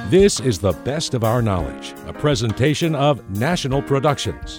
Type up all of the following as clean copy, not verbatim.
This is The Best of Our Knowledge, a presentation of National Productions.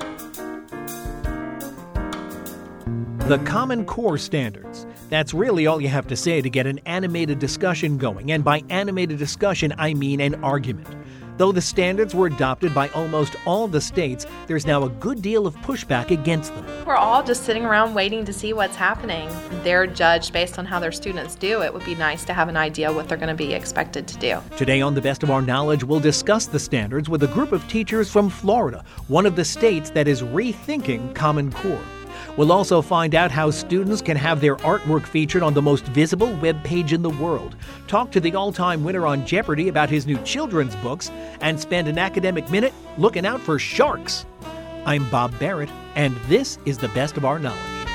The Common Core standards. That's really all you have to say to get an animated discussion going. And by animated discussion, I mean an argument. Though the standards were adopted by almost all the states, there's now a good deal of pushback against them. We're all just sitting around waiting to see what's happening. They're judged based on how their students do. It would be nice to have an idea what they're going to be expected to do. Today on The Best of Our Knowledge, we'll discuss the standards with a group of teachers from Florida, one of the states that is rethinking Common Core. We'll also find out how students can have their artwork featured on the most visible web page in the world, talk to the all-time winner on Jeopardy about his new children's books, and spend an academic minute looking out for sharks. I'm Bob Barrett, and this is The Best of Our Knowledge.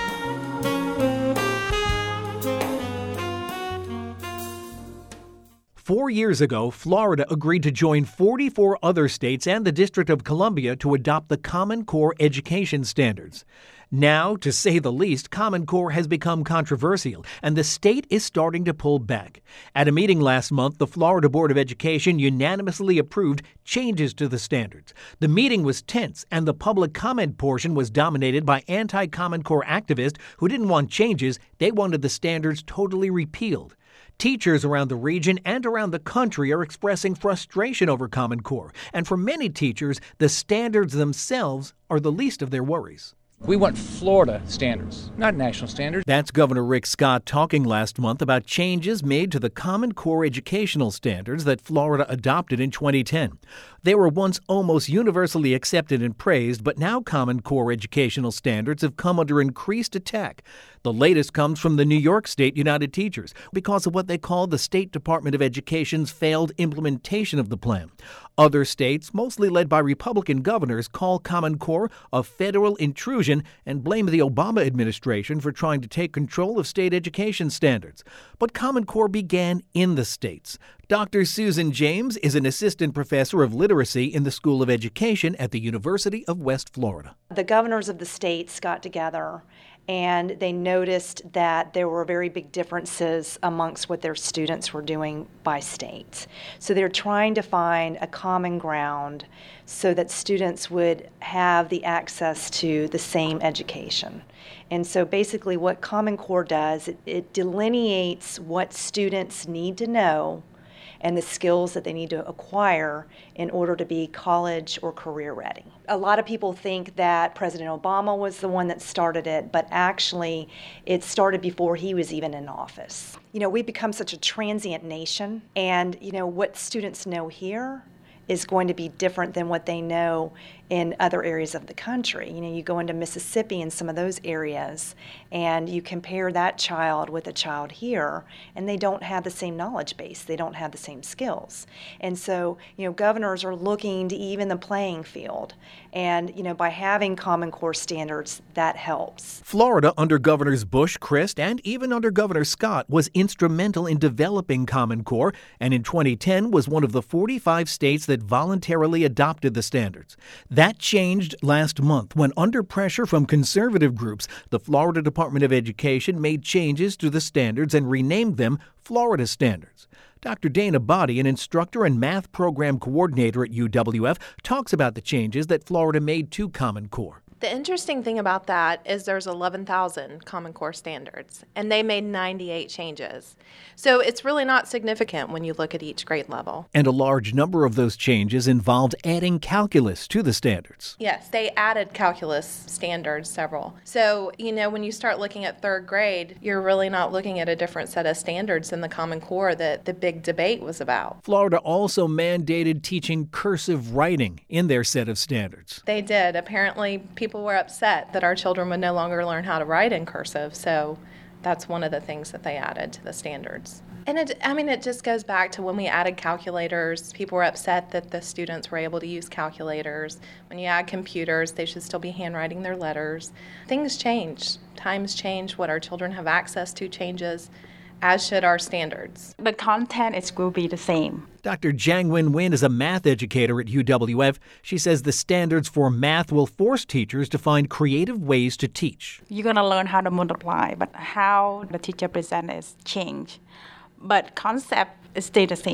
Four years ago, Florida agreed to join 44 other states and the District of Columbia to adopt the Common Core education standards. Now, to say the least, Common Core has become controversial, and the state is starting to pull back. At a meeting last month, the Florida Board of Education unanimously approved changes to the standards. The meeting was tense, and the public comment portion was dominated by anti-Common Core activists who didn't want changes. They wanted the standards totally repealed. Teachers around the region and around the country are expressing frustration over Common Core, and for many teachers, the standards themselves are the least of their worries. We want Florida standards, not national standards. That's Governor Rick Scott talking last month about changes made to the Common Core educational standards that Florida adopted in 2010. They were once almost universally accepted and praised, but now Common Core educational standards have come under increased attack. The latest comes from the New York State United Teachers because of what they call the State Department of Education's failed implementation of the plan. Other states, mostly led by Republican governors, call Common Core a federal intrusion and blame the Obama administration for trying to take control of state education standards. But Common Core began in the states. Dr. Susan James is an assistant professor of literacy in the School of Education at the University of West Florida. The governors of the states got together and they noticed that there were very big differences amongst what their students were doing by state. So they're trying to find a common ground so that students would have the access to the same education. And so basically what Common Core does, it delineates what students need to know and the skills that they need to acquire in order to be college or career ready. A lot of people think that President Obama was the one that started it, but actually it started before he was even in office. We've become such a transient nation, and what students know here is going to be different than what they know in other areas of the country. You go into Mississippi and some of those areas, and you compare that child with a child here, and they don't have the same knowledge base. They don't have the same skills. And so, governors are looking to even the playing field. And, by having Common Core standards, that helps. Florida, under Governors Bush, Crist, and even under Governor Scott, was instrumental in developing Common Core, and in 2010 was one of the 45 states that voluntarily adopted the standards. That changed last month when, under pressure from conservative groups, the Florida Department of Education made changes to the standards and renamed them Florida Standards. Dr. Dana Boddy, an instructor and math program coordinator at UWF, talks about the changes that Florida made to Common Core. The interesting thing about that is there's 11,000 Common Core standards, and they made 98 changes. So it's really not significant when you look at each grade level. And a large number of those changes involved adding calculus to the standards. Yes, they added calculus standards, several. So, when you start looking at third grade, you're really not looking at a different set of standards than the Common Core that the big debate was about. Florida also mandated teaching cursive writing in their set of standards. They did. Apparently, people were upset that our children would no longer learn how to write in cursive, so that's one of the things that they added to the standards. And it just goes back to when we added calculators, people were upset that the students were able to use calculators. When you add computers, they should still be handwriting their letters. Things change. Times change. What our children have access to changes, as should our standards. The content will be the same. Dr. Jiang Wen is a math educator at UWF. She says the standards for math will force teachers to find creative ways to teach. You're going to learn how to multiply, but how the teacher presents is change. But concept is stay the same.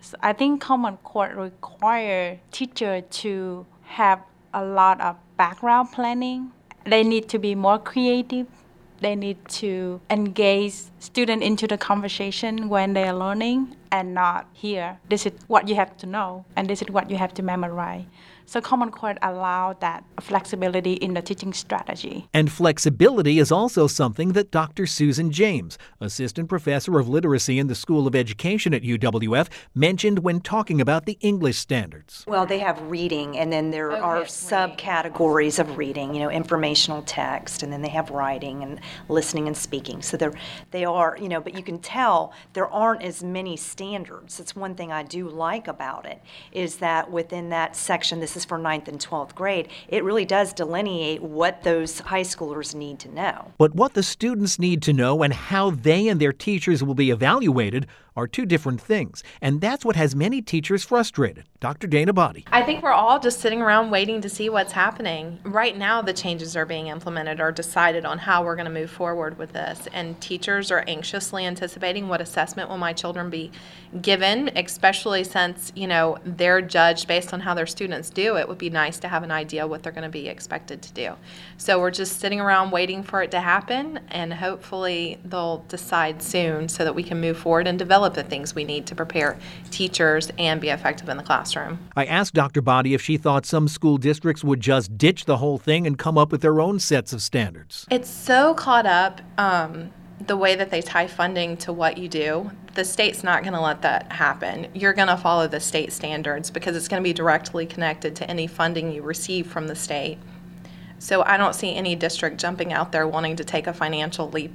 So I think Common Core require teacher to have a lot of background planning. They need to be more creative. They need to engage students into the conversation when they are learning and not here. This is what you have to know and this is what you have to memorize. So Common Core allows that flexibility in the teaching strategy. And flexibility is also something that Dr. Susan James, assistant professor of literacy in the School of Education at UWF, mentioned when talking about the English standards. Well, they have reading, and then there are subcategories of reading, informational text, and then they have writing and listening and speaking. So they are, but you can tell there aren't as many standards. That's one thing I do like about it, is that within that section, this is for 9th and 12th grade, it really does delineate what those high schoolers need to know. But what the students need to know and how they and their teachers will be evaluated are two different things. And that's what has many teachers frustrated. Dr. Dana Botti. I think we're all just sitting around waiting to see what's happening. Right now, the changes are being implemented or decided on how we're going to move forward with this. And teachers are anxiously anticipating what assessment will my children be given, especially since, they're judged based on how their students do. It would be nice to have an idea what they're going to be expected to do. So we're just sitting around waiting for it to happen, and hopefully they'll decide soon so that we can move forward and develop the things we need to prepare teachers and be effective in the classroom. I asked Dr. Botti if she thought some school districts would just ditch the whole thing and come up with their own sets of standards. It's so caught up the way that they tie funding to what you do. The state's not going to let that happen. You're going to follow the state standards because it's going to be directly connected to any funding you receive from the state. So I don't see any district jumping out there wanting to take a financial leap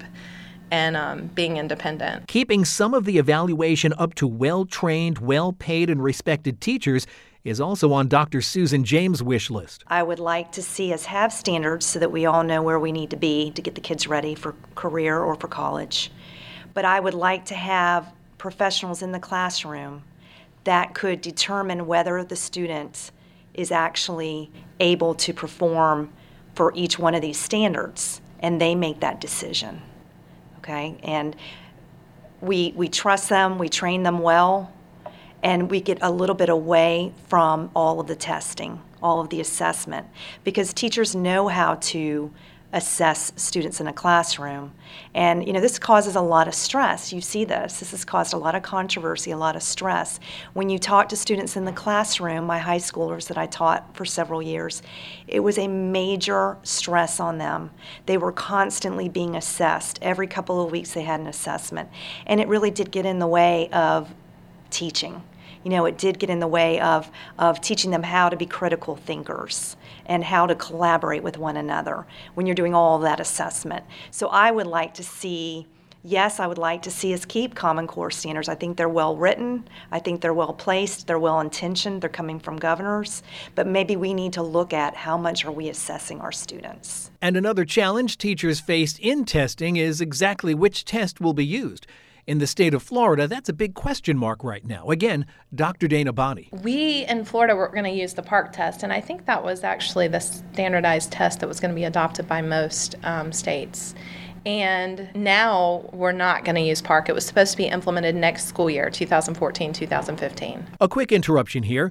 and being independent. Keeping some of the evaluation up to well-trained, well-paid, and respected teachers is also on Dr. Susan James' wish list. I would like to see us have standards so that we all know where we need to be to get the kids ready for career or for college. But I would like to have professionals in the classroom that could determine whether the student is actually able to perform for each one of these standards, and they make that decision. Okay, and we trust them, we train them well, and we get a little bit away from all of the testing, all of the assessment, because teachers know how to assess students in a classroom. And, this causes a lot of stress. You see this. This has caused a lot of controversy, a lot of stress. When you talk to students in the classroom, my high schoolers that I taught for several years, it was a major stress on them. They were constantly being assessed. Every couple of weeks they had an assessment. And it really did get in the way of teaching. It did get in the way of teaching them how to be critical thinkers and how to collaborate with one another when you're doing all of that assessment. So I would like to see, I would like to see us keep Common Core standards. I think they're well written. I think they're well placed. They're well intentioned. They're coming from governors. But maybe we need to look at how much are we assessing our students. And another challenge teachers faced in testing is exactly which test will be used. In the state of Florida, that's a big question mark right now. Again, Dr. Dana Botti. We in Florida were going to use the PARCC test, and I think that was actually the standardized test that was going to be adopted by most states. And now we're not going to use PARCC. It was supposed to be implemented next school year, 2014-2015. A quick interruption here.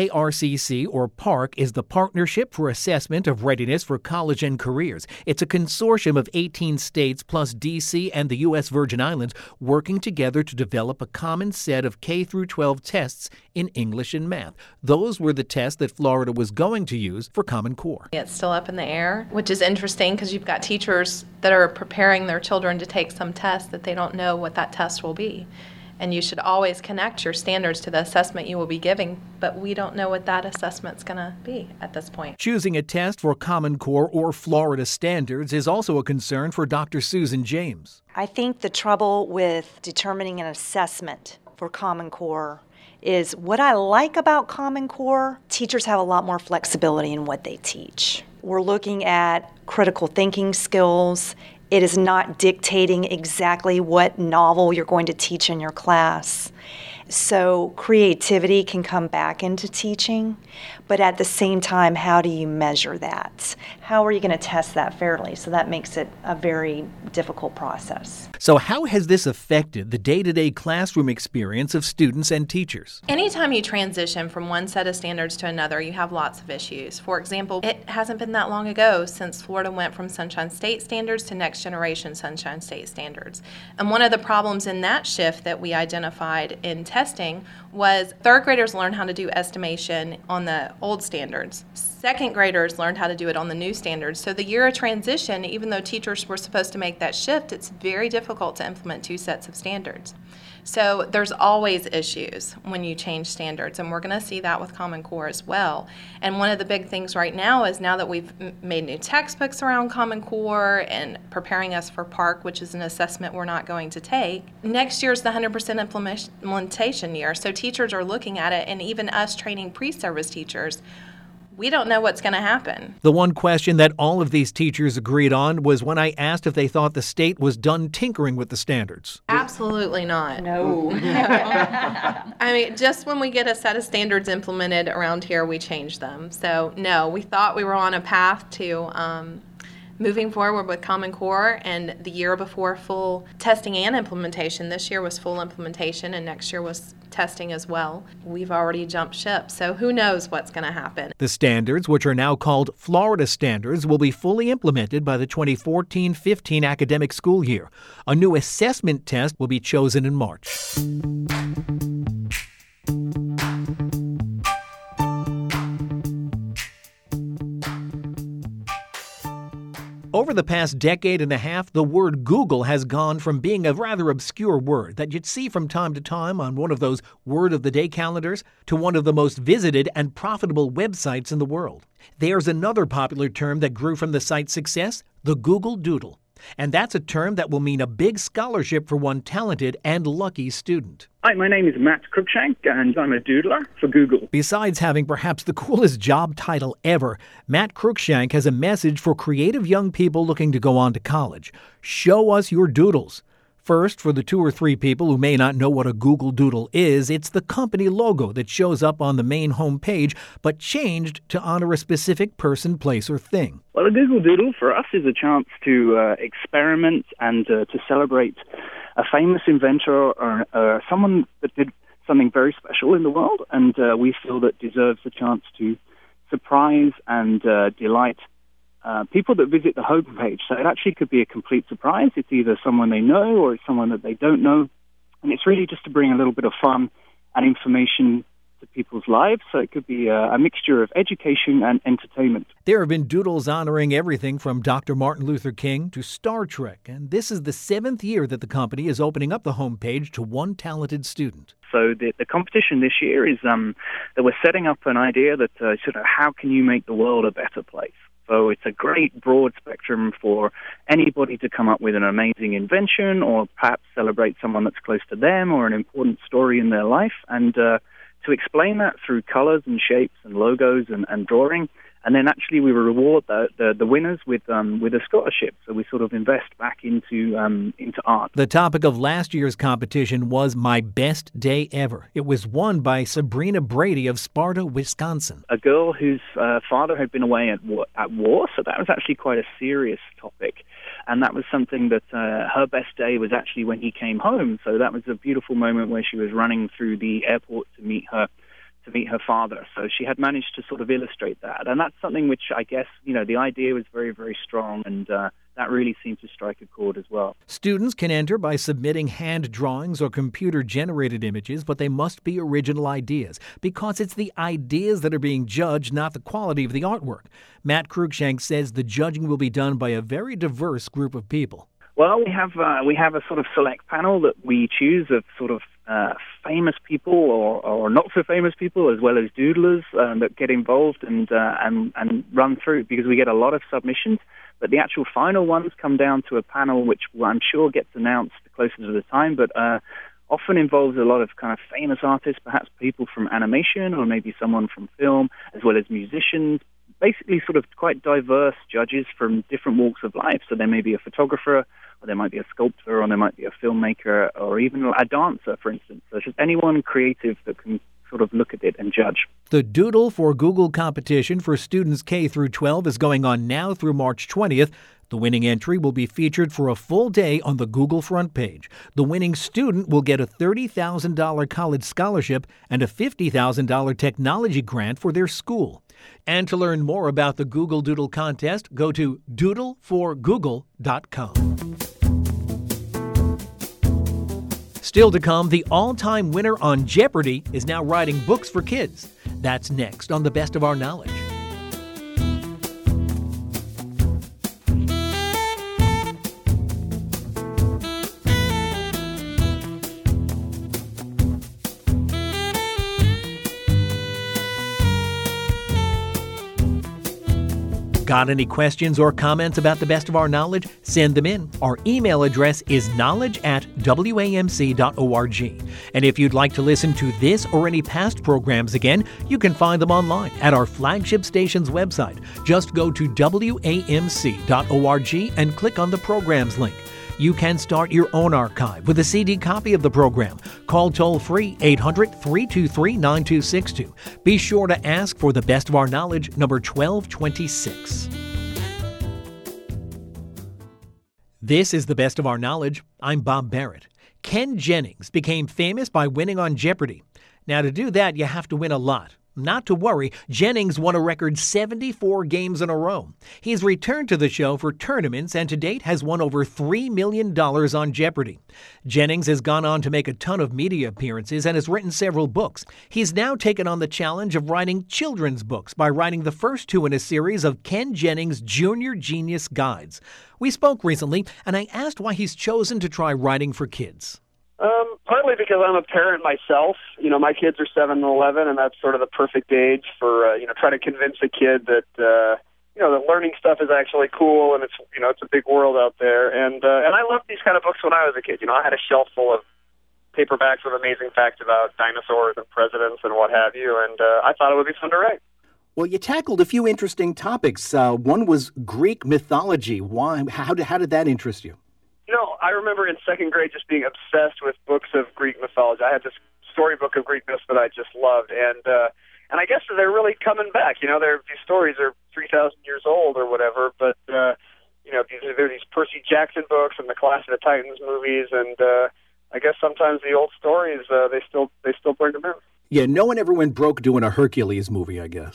PARCC, or PARCC, is the Partnership for Assessment of Readiness for College and Careers. It's a consortium of 18 states plus D.C. and the U.S. Virgin Islands working together to develop a common set of K-12 tests in English and math. Those were the tests that Florida was going to use for Common Core. It's still up in the air, which is interesting because you've got teachers that are preparing their children to take some test that they don't know what that test will be. And you should always connect your standards to the assessment you will be giving, but we don't know what that assessment's going to be at this point. Choosing a test for Common Core or Florida standards is also a concern for Dr. Susan James. I think the trouble with determining an assessment for Common Core is what I like about Common Core, teachers have a lot more flexibility in what they teach. We're looking at critical thinking skills. It is not dictating exactly what novel you're going to teach in your class. So creativity can come back into teaching, but at the same time, how do you measure that? How are you going to test that fairly? So that makes it a very difficult process. So how has this affected the day-to-day classroom experience of students and teachers? Anytime you transition from one set of standards to another, you have lots of issues. For example, it hasn't been that long ago since Florida went from Sunshine State standards to Next Generation Sunshine State standards. And one of the problems in that shift that we identified in testing was third graders learned how to do estimation on the old standards. Second graders learned how to do it on the new standards. So the year of transition, even though teachers were supposed to make that shift, it's very difficult to implement two sets of standards. So there's always issues when you change standards, and we're going to see that with Common Core as well. And one of the big things right now is now that we've made new textbooks around Common Core and preparing us for PARCC, which is an assessment we're not going to take, next year is the 100% implementation year. So teachers are looking at it, and even us training pre-service teachers, we don't know what's going to happen. The one question that all of these teachers agreed on was when I asked if they thought the state was done tinkering with the standards. Absolutely not. No. I mean, just when we get a set of standards implemented around here, we change them. So, no, we thought we were on a path to moving forward with Common Core, and the year before full testing and implementation. This year was full implementation, and next year was testing as well. We've already jumped ship, so who knows what's going to happen. The standards, which are now called Florida Standards, will be fully implemented by the 2014-15 academic school year. A new assessment test will be chosen in March. Over the past decade and a half, the word Google has gone from being a rather obscure word that you'd see from time to time on one of those Word of the Day calendars to one of the most visited and profitable websites in the world. There's another popular term that grew from the site's success, the Google Doodle. And that's a term that will mean a big scholarship for one talented and lucky student. Hi, my name is Matt Cruikshank, and I'm a doodler for Google. Besides having perhaps the coolest job title ever, Matt Cruikshank has a message for creative young people looking to go on to college. Show us your doodles. First, for the 2 or 3 people who may not know what a Google Doodle is, it's the company logo that shows up on the main home page, but changed to honor a specific person, place, or thing. Well, a Google Doodle for us is a chance to experiment and to celebrate a famous inventor or someone that did something very special in the world, and we feel that deserves a chance to surprise and delight people that visit the homepage. So it actually could be a complete surprise. It's either someone they know or it's someone that they don't know. And it's really just to bring a little bit of fun and information to people's lives. So it could be a mixture of education and entertainment. There have been doodles honoring everything from Dr. Martin Luther King to Star Trek. And this is the 7th year that the company is opening up the homepage to one talented student. So the competition this year is that we're setting up an idea that sort of how can you make the world a better place? So it's a great broad spectrum for anybody to come up with an amazing invention or perhaps celebrate someone that's close to them or an important story in their life, and to explain that through colors and shapes and logos and drawing. And then actually we will reward the winners with a scholarship. So we sort of invest back into art. The topic of last year's competition was My Best Day Ever. It was won by Sabrina Brady of Sparta, Wisconsin. A girl whose father had been away at war, so that was actually quite a serious topic. And that was something that her best day was actually when he came home. So that was a beautiful moment where she was running through the airport to meet her father. So she had managed to sort of illustrate that. And that's something which I guess, the idea was very, very strong, and that really seemed to strike a chord as well. Students can enter by submitting hand drawings or computer-generated images, but they must be original ideas because it's the ideas that are being judged, not the quality of the artwork. Matt Cruikshank says the judging will be done by a very diverse group of people. Well, we have a sort of select panel that we choose of sort of famous people or not so famous people, as well as doodlers that get involved and run through, because we get a lot of submissions. But the actual final ones come down to a panel which I'm sure gets announced closer to the time, but often involves a lot of kind of famous artists, perhaps people from animation or maybe someone from film, as well as musicians, basically sort of quite diverse judges from different walks of life. So there may be a photographer, or there might be a sculptor, or there might be a filmmaker, or even a dancer, for instance. So just anyone creative that can sort of look at it and judge. The Doodle for Google competition for students K through 12 is going on now through March 20th. The winning entry will be featured for a full day on the Google front page. The winning student will get a $30,000 college scholarship and a $50,000 technology grant for their school. And to learn more about the Google Doodle contest, go to doodleforgoogle.com. Still to come, the all-time winner on Jeopardy is now writing books for kids. That's next on The Best of Our Knowledge. Got any questions or comments about The Best of Our Knowledge? Send them in. Our email address is knowledge@wamc.org. And if you'd like to listen to this or any past programs again, you can find them online at our flagship station's website. Just go to wamc.org and click on the programs link. You can start your own archive with a CD copy of the program. Call toll-free 800-323-9262. Be sure to ask for The Best of Our Knowledge, number 1226. This is The Best of Our Knowledge. I'm Bob Barrett. Ken Jennings became famous by winning on Jeopardy! Now, to do that, you have to win a lot. Not to worry, Jennings won a record 74 games in a row. He's returned to the show for tournaments and to date has won over $3 million on Jeopardy! Jennings has gone on to make a ton of media appearances and has written several books. He's now taken on the challenge of writing children's books by writing the first two in a series of Ken Jennings Junior Genius Guides. We spoke recently, and I asked why he's chosen to try writing for kids. Partly because I'm a parent myself. You know, my kids are 7 and 11, and that's sort of the perfect age for, trying to convince a kid that, that learning stuff is actually cool, and it's a big world out there. And I loved these kind of books when I was a kid. You know, I had a shelf full of paperbacks with amazing facts about dinosaurs and presidents and what have you, and I thought it would be fun to write. Well, you tackled a few interesting topics. One was Greek mythology. Why? How did that interest you? I remember in second grade just being obsessed with books of Greek mythology. I had this storybook of Greek myths that I just loved, and I guess they're really coming back. You know, these stories are 3,000 years old or whatever, but there are these Percy Jackson books and the Clash of the Titans movies, and I guess sometimes the old stories they still bring them in. Yeah, no one ever went broke doing a Hercules movie, I guess.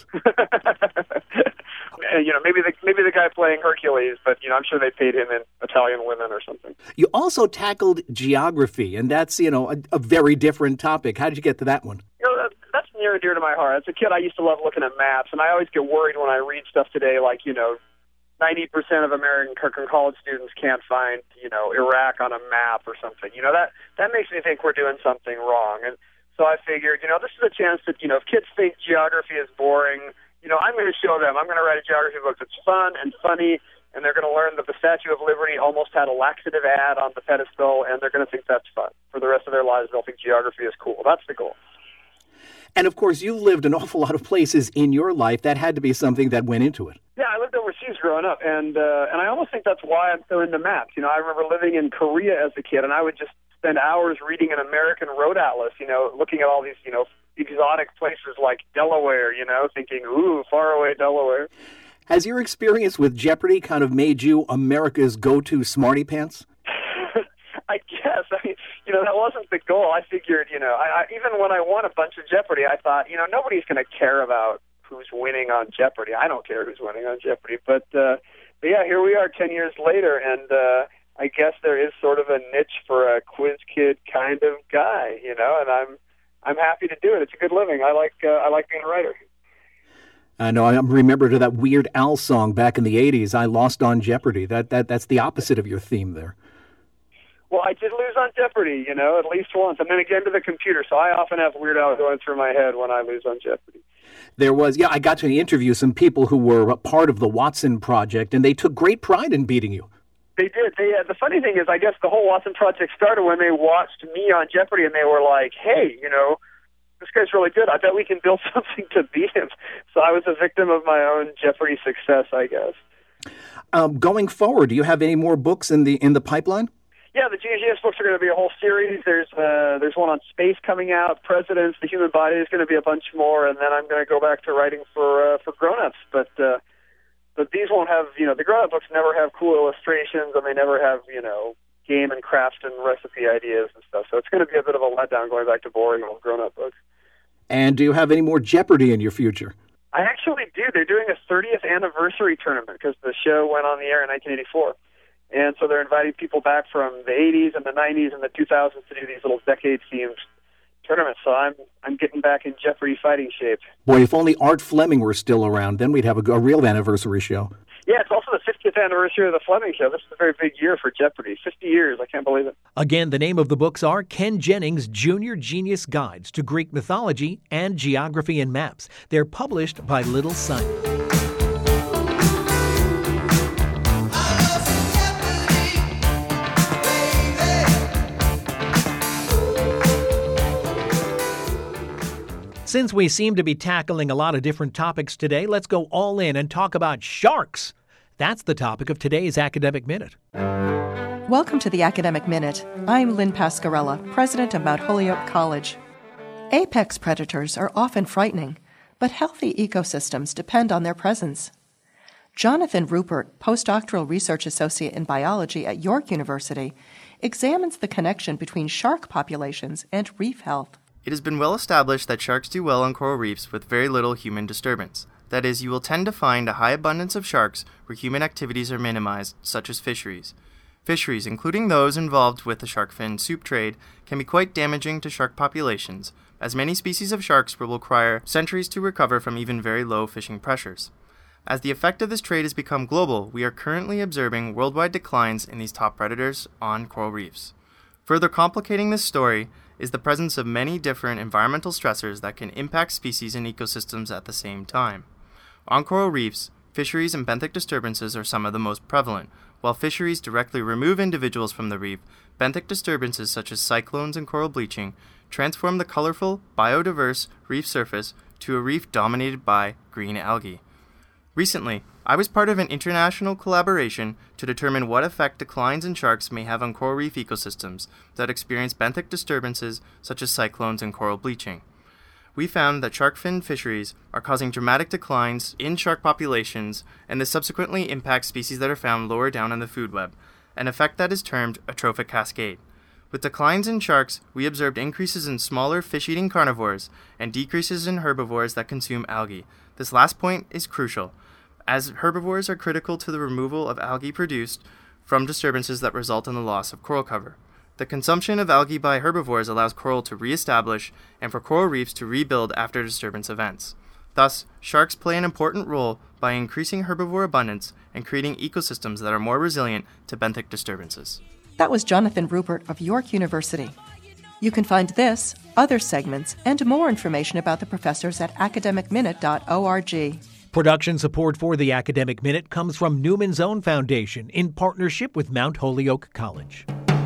Maybe the guy playing Hercules, but I'm sure they paid him in Italian women or something. You also tackled geography, and that's a very different topic. How did you get to that one? That's near and dear to my heart. As a kid, I used to love looking at maps, and I always get worried when I read stuff today, like 90% of American college students can't find Iraq on a map or something. That makes me think we're doing something wrong, and so I figured this is a chance that if kids think geography is boring. I'm going to show them. I'm going to write a geography book that's fun and funny, and they're going to learn that the Statue of Liberty almost had a laxative ad on the pedestal, and they're going to think that's fun. For the rest of their lives, they'll think geography is cool. That's the goal. And, of course, you've lived an awful lot of places in your life. That had to be something that went into it. Yeah, I lived overseas growing up, and I almost think that's why I'm so into maps. I remember living in Korea as a kid, and I would just spend hours reading an American road atlas, looking at all these, exotic places like Delaware, thinking, ooh, far away Delaware. Has your experience with Jeopardy kind of made you America's go-to smarty pants? I guess. That wasn't the goal. I figured, I even when I won a bunch of Jeopardy, I thought, nobody's going to care about who's winning on Jeopardy. I don't care who's winning on Jeopardy. But yeah, here we are 10 years later, and I guess there is sort of a niche for a quiz kid kind of guy, and I'm happy to do it. It's a good living. I like being a writer. I know. I remember that Weird Al song back in the 80s, I Lost on Jeopardy. That's the opposite of your theme there. Well, I did lose on Jeopardy, at least once, and then again to the computer. So I often have Weird Al going through my head when I lose on Jeopardy. I got to interview some people who were a part of the Watson Project, and they took great pride in beating you. They did. The funny thing is, I guess the whole Watson Project started when they watched me on Jeopardy, and they were like, hey, this guy's really good. I bet we can build something to beat him. So I was a victim of my own Jeopardy success, I guess. Going forward, do you have any more books in the pipeline? Yeah, the GeoGeus books are going to be a whole series. There's one on space coming out, presidents, the human body. There's going to be a bunch more, and then I'm going to go back to writing for grown-ups. But these won't have, the grown-up books never have cool illustrations, and they never have, game and craft and recipe ideas and stuff. So it's going to be a bit of a letdown going back to boring old grown-up books. And do you have any more Jeopardy in your future? I actually do. They're doing a 30th anniversary tournament because the show went on the air in 1984. And so they're inviting people back from the 80s and the 90s and the 2000s to do these little decade-themed tournaments. So I'm getting back in Jeopardy fighting shape. Boy, if only Art Fleming were still around, then we'd have a real anniversary show. Yeah, it's also the 50th anniversary of the Fleming Show. This is a very big year for Jeopardy. 50 years. I can't believe it. Again, the name of the books are Ken Jennings' Junior Genius Guides to Greek Mythology and Geography and Maps. They're published by Little Simon. Since we seem to be tackling a lot of different topics today, let's go all in and talk about sharks. That's the topic of today's Academic Minute. Welcome to the Academic Minute. I'm Lynn Pascarella, president of Mount Holyoke College. Apex predators are often frightening, but healthy ecosystems depend on their presence. Jonathan Rupert, postdoctoral research associate in biology at York University, examines the connection between shark populations and reef health. It has been well established that sharks do well on coral reefs with very little human disturbance. That is, you will tend to find a high abundance of sharks where human activities are minimized, such as fisheries. Fisheries, including those involved with the shark fin soup trade, can be quite damaging to shark populations, as many species of sharks will require centuries to recover from even very low fishing pressures. As the effect of this trade has become global, we are currently observing worldwide declines in these top predators on coral reefs. Further complicating this story is the presence of many different environmental stressors that can impact species and ecosystems at the same time. On coral reefs, fisheries and benthic disturbances are some of the most prevalent. While fisheries directly remove individuals from the reef, benthic disturbances such as cyclones and coral bleaching transform the colorful, biodiverse reef surface to a reef dominated by green algae. Recently, I was part of an international collaboration to determine what effect declines in sharks may have on coral reef ecosystems that experience benthic disturbances such as cyclones and coral bleaching. We found that shark fin fisheries are causing dramatic declines in shark populations, and this subsequently impacts species that are found lower down in the food web, an effect that is termed a trophic cascade. With declines in sharks, we observed increases in smaller fish-eating carnivores and decreases in herbivores that consume algae. This last point is crucial, as herbivores are critical to the removal of algae produced from disturbances that result in the loss of coral cover. The consumption of algae by herbivores allows coral to reestablish and for coral reefs to rebuild after disturbance events. Thus, sharks play an important role by increasing herbivore abundance and creating ecosystems that are more resilient to benthic disturbances. That was Jonathan Rupert of York University. You can find this, other segments, and more information about the professors at academicminute.org. Production support for the Academic Minute comes from Newman's Own Foundation in partnership with Mount Holyoke College.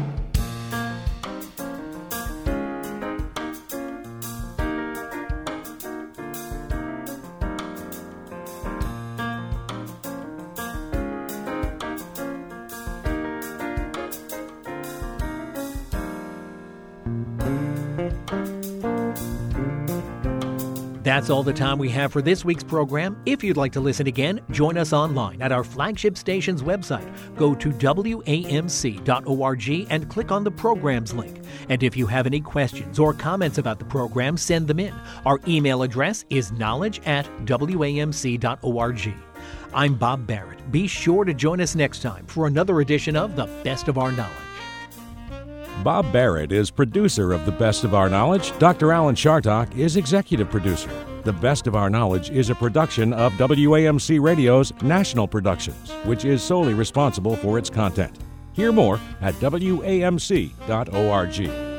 That's all the time we have for this week's program. If you'd like to listen again, join us online at our flagship station's website. Go to wamc.org and click on the programs link. And if you have any questions or comments about the program, send them in. Our email address is knowledge@wamc.org. I'm Bob Barrett. Be sure to join us next time for another edition of The Best of Our Knowledge. Bob Barrett is producer of The Best of Our Knowledge. Dr. Alan Chartock is executive producer. The Best of Our Knowledge is a production of WAMC Radio's National Productions, which is solely responsible for its content. Hear more at wamc.org.